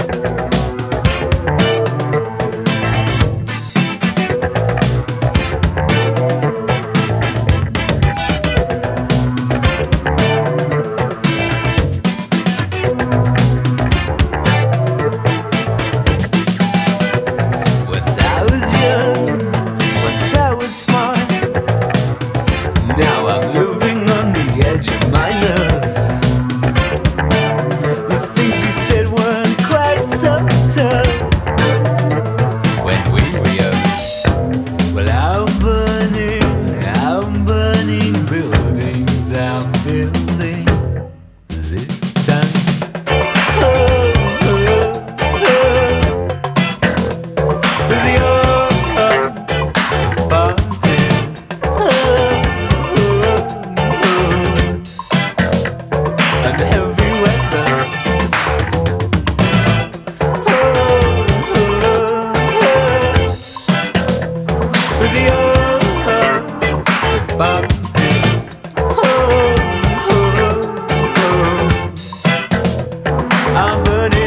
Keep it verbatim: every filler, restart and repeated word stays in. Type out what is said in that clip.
Once I was young, once I was smart. Now I'm living on the edge of my nerves. The things we said weren't quite so tough when we were young. Well, I'm burning, I'm burning buildings, I'm building this time. Oh, oh, oh. To the old mountains. Oh, oh, oh. And heavy weather. Oh, oh, oh. To the old mountains. Oh, oh, oh. I'm burning.